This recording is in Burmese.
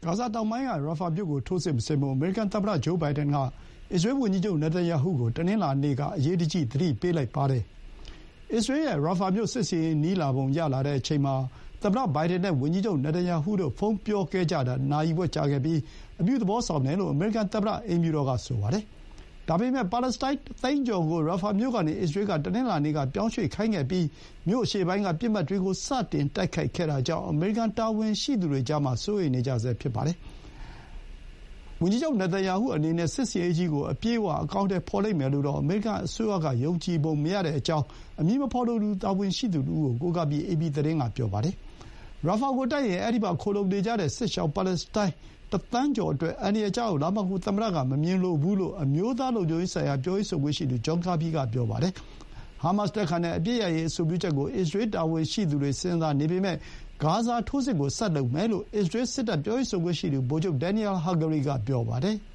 ဂါဇာတောင်ပိုင်းကရာဖာမြို့ကိုထိုးစစ်မဆင်ဖို့အမေရိကန်သမ္မတဂျိုးဘိုင်ဒန်ကအစ္စရေးဝန်ကြီးချုပ်နေတန်ယာဟုကိုတနင်္လာနေ့ကအရေးတကြီးသတိပေးလိုက်ပါတယ်။အစ္စရေးရဲ့ရာဖာမြို့စစ်ဆင်ရေးနီးလာပုံရလာတဲ့အချိန်မှာသမ္မတဘိုင်ဒန်နဲ့ဝန်ကြီးချုပ်နေတန်ယာဟုတို့ဖုန်းပြောခဲ့ကြတာနာရီဝက်ကြာခဲ့ပြီးအပြုသဘောဆောင်တယ်လို့အမေရိကန်သမ္မတအိမ်ဖြူတော်ကဆိုပါတယ်။ဒါပေမဲ့ပါလက်စတိုင်းသိန်းကျော်ကိုရာဖာမြို့ကနေအစ္စရေးကတနင်္လာနေ့ကပြောင်းရွှေ့ခိုင်းခဲ့ပြီးမြို့အရှေ့ပိုင်းကပစ်မှတ်တွေကိုစတင်တိုက်ခိုက်ခဲ့တာကြောင့်အမေရိကန်တာဝန်ရှိသူတွေကြားမှာစိုးရိမ်နေကြဆဲဖြစ်ပါတယ်။ဝန်ကြီးချုပ်နေတန်ယာဟုအနေနဲ့စစ်ဆင်ရေးကြီးကိုအပြည့်အဝအကောင်အထည်ဖော်လိမ့်မယ်လို့တော့အမေရိကန်အစိုးရကယုံကြည်ပုံမရတဲ့အကြောင်းအမည်မဖော်လိုသူတာဝန်ရှိသူတဦးကိုကိုးကားပြီးအေပီသတင်းကပြောပါတယ်။ရာဖာကိုတိုက်ရင်အဲဒီမှာခိုလှုံနေကြတဲ့စစ်ရှောင်ပါလက်စတိုင်းတသန်းကျော်အတွက်အန္တရာယ်ကျရောက်လာမှာကိုသမ္မတကမမြင်လိုဘူးလို့အမျိုးသားလုံခြုံရေးဆိုင်ရာပြောရေးဆိုခွင့်ရှိသူဂျွန်ကာဘီကပြောပါတယ်။ဟာမတ်စ်လက်ခံတဲ့အပစ်ရပ်ရေးအဆိုပြုချက်ကိုအစ္စရေးတာဝန်ရှိသူတွေစဉ်းစားနေပေမဲ့ဂါဇာထိုးစစ်ကိုဆက်လုပ်မယ်လို့အစ္စရေးစစ်တပ်ပြောရေးဆိုခွင့်ရှိသူဗိုလ်ချုပ်ဒန်နီယယ်ဟာဂရီကပြောပါတယ်။